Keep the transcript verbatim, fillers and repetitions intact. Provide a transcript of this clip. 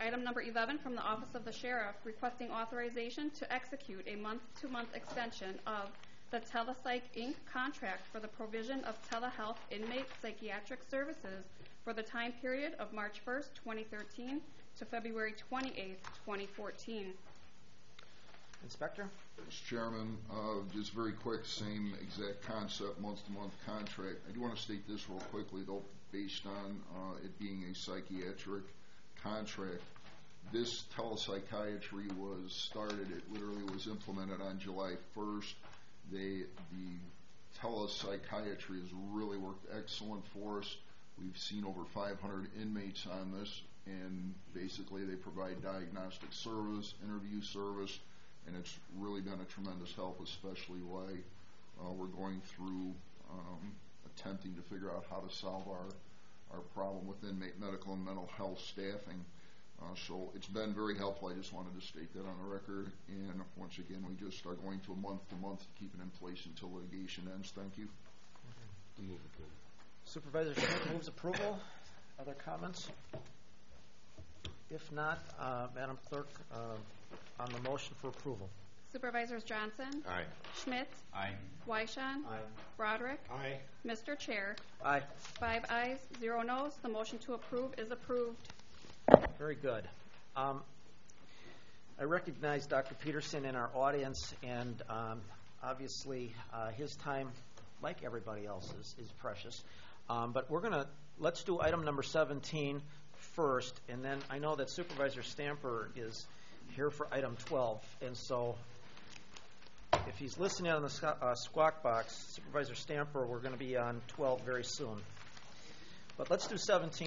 Item number eleven from the Office of the Sheriff, requesting authorization to execute a month-to-month extension of the Telepsych Incorporated contract for the provision of telehealth inmate psychiatric services for the time period of March first, twenty thirteen to February twenty-eighth, twenty fourteen. Inspector? Mister Chairman, uh, just very quick, same exact concept, month-to-month contract. I do want to state this real quickly, though, based on uh, it being a psychiatric contract. This telepsychiatry was started, it literally was implemented on July first. They, the telepsychiatry has really worked excellent for us. We've seen over five hundred inmates on this, and basically they provide diagnostic service, interview service, and it's really been a tremendous help, especially while uh, we're going through um, attempting to figure out how to solve our, our problem with inmate medical and mental health staffing. Uh, so it's been very helpful. I just wanted to state that on the record. And once again, we just are going to a month-to-month to keep it in place until litigation ends. Thank you. Move approval. Supervisor Schmidt moves approval. Other comments? If not, uh, Madam Clerk, uh, on the motion for approval. Supervisors Johnson? Aye. Schmidt? Aye. Weishan? Aye. Broderick? Aye. Mister Chair, Aye. five ayes, zero noes. The motion to approve is approved. Very good. Um, I recognize Doctor Peterson in our audience, and um, obviously uh, his time, like everybody else's, is precious. Um, but we're going to, let's do item number seventeen first, and then I know that Supervisor Stamper is here for item twelve, and so if he's listening on the uh, squawk box, Supervisor Stamper, we're going to be on twelve very soon. But let's do seventeen